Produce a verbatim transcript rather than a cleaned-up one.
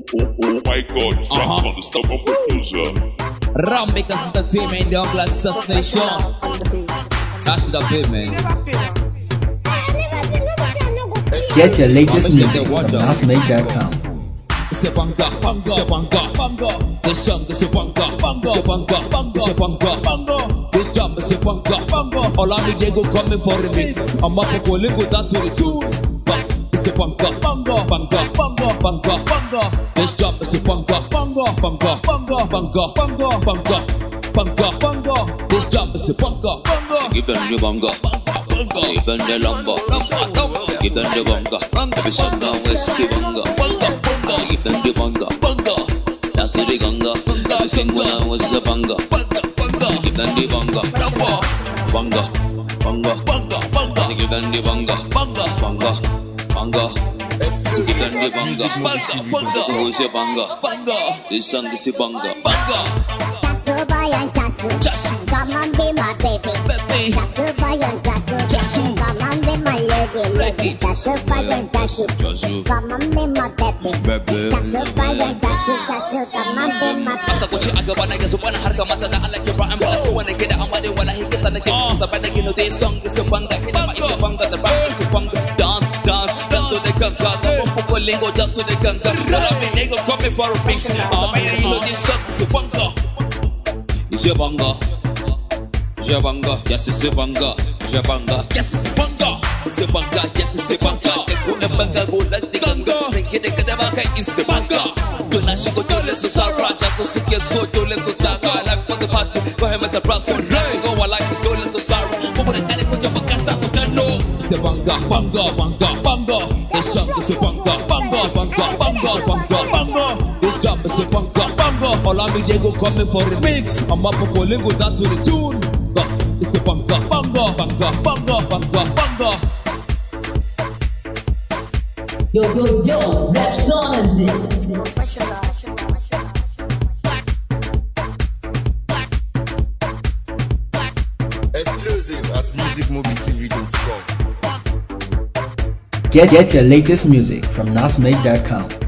Oh, oh my God, it's Uh-huh. just gonna stop up producer. Rammakers Entertainment, the Glass Station. That's the bit, man. Get your latest music from nas make dot com. It's a banga, banga, banga, banga. This song is a banga, banga, banga, banga, banga, banga. This jump is a banga, banga. All I need go coming for a mix. I'm up for Lingo, that's what it's do. It's a banga, banga, banga, banga, banga, banga. This jump is a banga, banga, banga, banga, banga, banga, banga, banga, banga. This jump is a banga, banga. Give them the banga, banga. Give them the lamba, lamba. Give them the banga, banga. Every sundown we see banga, banga, banga. Give them the banga, banga. That's the ganga, banga. Sing when I was a banga, banga, banga. Give them the banga, banga, banga, banga, banga, banga. Give them the banga, banga, banga, banga. Give them the banga, banga, banga. So who's your banga, banga? This song is a banga, banga. Jasu bayan jasu, Jasu. come and be my baby. Baby. Jasu bayan jasu, Jasu. come and be my lady, lady. Jasu bayan jasu, Jasu. come and be my baby. Baby. Jasu bayan jasu, jasu, come and be my Asa kuce a gaba na gasu bana harka mata da Allah ke ra'an ba su wani gida amma dai wala hikisa na ke kusa bana gino dai song su banga kida ma isa banga da ba su banga dance dance dance so they can go the popo lingo dance so they can go tell me nigga come for a fix ah you know this song su banga It's your banga, it's your banga, yes it's your banga, it's your banga. yes it's a banga it's a banga yes it's a banga ko na banga go la de ganga sai kida kada ma kai it's a banga to na shigo dole su sarra ja so suke so dole su taka like for the party go ahead and surprise so na shigo wala ki dole su sarra ko da kare ko ta bakasa ko kano It's a banga, banga, banga, banga. This song is a banga, banga, banga, banga, banga, banga. This jump is a banga, banga. All I need go coming for a mix. I'm up for Lingo, that's what the tune. Thus, it's a banga, banga, banga, banga, banga, banga. Yo, yo, yo, raps on this. Exclusive at music movie t v dot com. Get, get your latest music from nas make dot com.